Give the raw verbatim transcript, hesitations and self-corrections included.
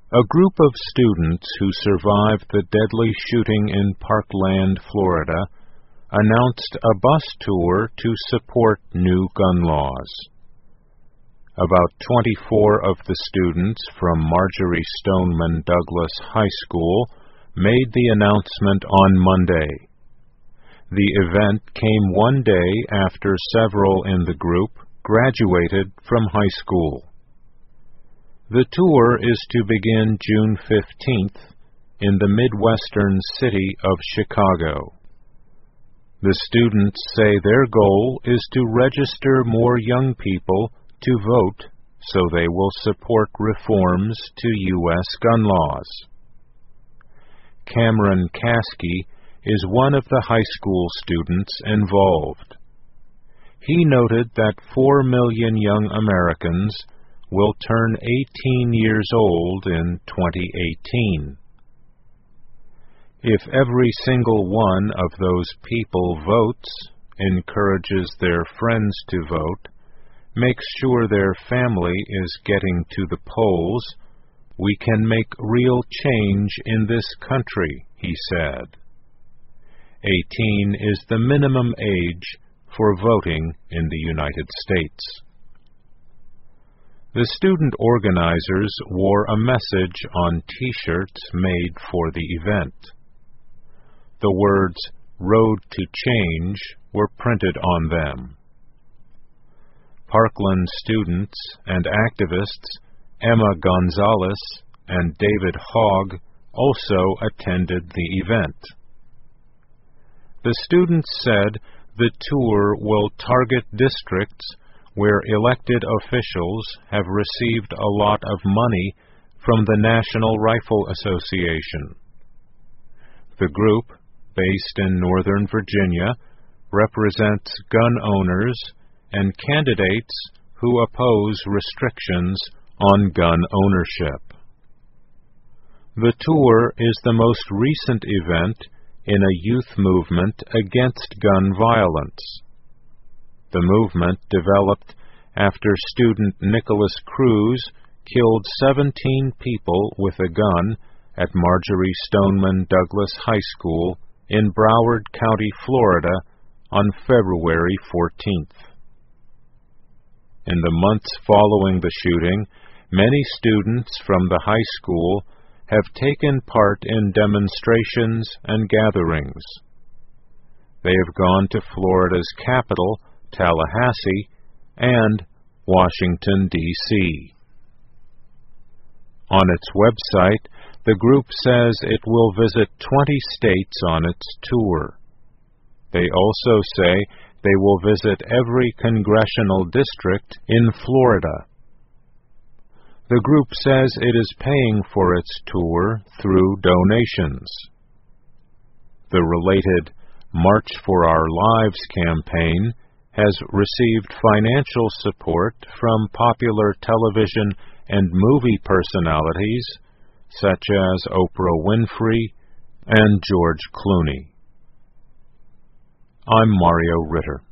A group of students who survived the deadly shooting in Parkland, Florida, announced a bus tour to support new gun laws. About twenty-four of the students from Marjory Stoneman Douglas High School made the announcement on Monday. The event came one day after several in the group graduated from high school. The tour is to begin June fifteenth in the Midwestern city of Chicago. The students say their goal is to register more young people to vote so they will support reforms to U S gun laws. Cameron Caskey is one of the high school students involved. He noted that four million young Americans will turn eighteen years old in twenty eighteen. If every single one of those people votes, encourages their friends to vote, makes sure their family is getting to the polls, we can make real change in this country, he said. eighteen is the minimum age for voting in the United States. The student organizers wore a message on T-shirts made for the event. The words, "Road to Change," were printed on them. Parkland students and activists Emma Gonzalez and David Hogg also attended the event. The students said the tour will target districts where elected officials have received a lot of money from the National Rifle Association. The group, based in Northern Virginia, represents gun owners and candidates who oppose restrictions on gun ownership. The tour is the most recent event in a youth movement against gun violence. The movement developed after student Nicholas Cruz killed seventeen people with a gun at Marjory Stoneman Douglas High School in Broward County, Florida, on February fourteenth. In the months following the shooting, many students from the high school have taken part in demonstrations and gatherings. They have gone to Florida's capital, Tallahassee, and Washington, D C On its website, the group says it will visit twenty states on its tour. They also say they will visit every congressional district in Florida. The group says it is paying for its tour through donations. The related March for Our Lives campaign has received financial support from popular television and movie personalities such as Oprah Winfrey and George Clooney. I'm Mario Ritter.